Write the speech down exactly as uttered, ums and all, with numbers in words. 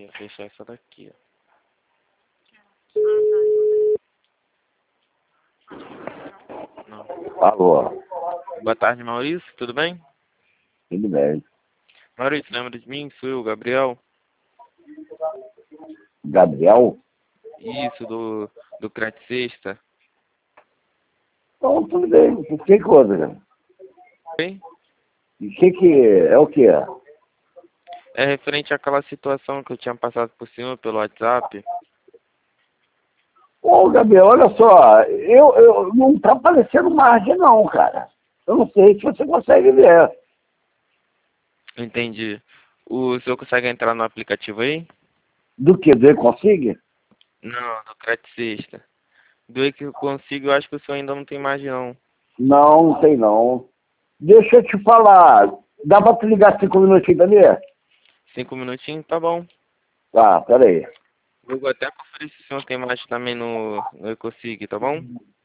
Tem que fechar essa daqui, ó. Não. Alô, Boa tarde, Maurício. Tudo bem? tudo bem. Maurício, lembra de mim? Sou eu, Gabriel. Gabriel? Isso, do, do Crete Sexta. Então, tudo bem. O que que houve, cara? Bem? E o que que é o que? É referente àquela situação que eu tinha passado por cima pelo WhatsApp. Ô, Gabriel, olha só, eu, eu não tá aparecendo margem não, cara. Eu não sei se você consegue ver. Entendi. O senhor consegue entrar no aplicativo aí? Do que? Do consiga? Não, do Crete Sexta. Do E que eu consigo, eu acho que o senhor ainda não tem margem, não. Não, não tem não. Deixa eu te falar. Dá pra te ligar cinco minutinhos ali? Cinco minutinhos? Tá bom. Tá, peraí. Eu vou até conferir se o senhor tem margem também no, no E consigo, tá bom?